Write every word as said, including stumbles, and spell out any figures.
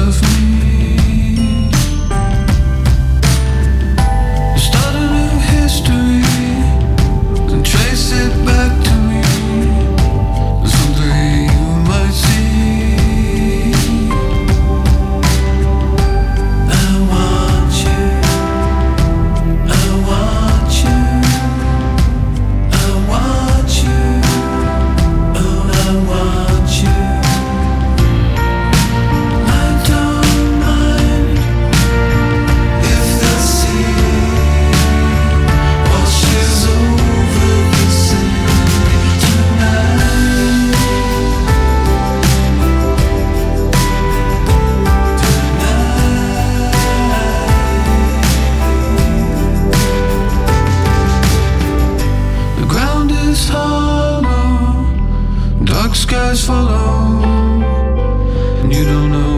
of me. Start a new history and trace it back to me. Someday you might see. I want you, I want you, I want you, oh I want you. I don't mind if the sea washes over the city tonight. The ground is hollow, dark skies follow, and you don't know